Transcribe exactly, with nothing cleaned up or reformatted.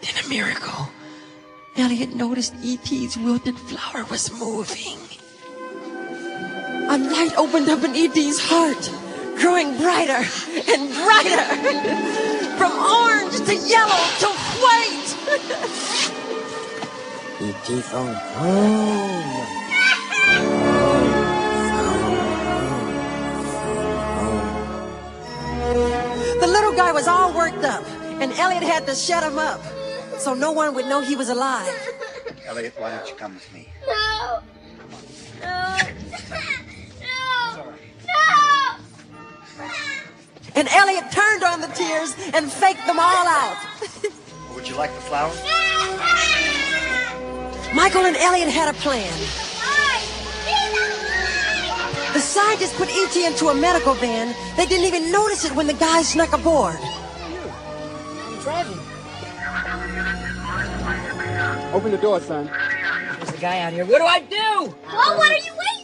Then a miracle. Elliot noticed E T's wilted flower was moving. A light opened up in E T's heart, growing brighter and brighter. From orange to yellow to white. E T phone home. The little guy was all worked up, and Elliot had to shut him up, so no one would know he was alive. Elliot, why don't you come with me? No! No! No! No! And Elliot turned on the tears and faked them all out. Would you like the flower? Michael and Elliot had a plan. The scientists put E T into a medical van. They didn't even notice it when the guy snuck aboard. I'm driving. Open the door, son. There's a guy out here. What do I do? Well, what are you waiting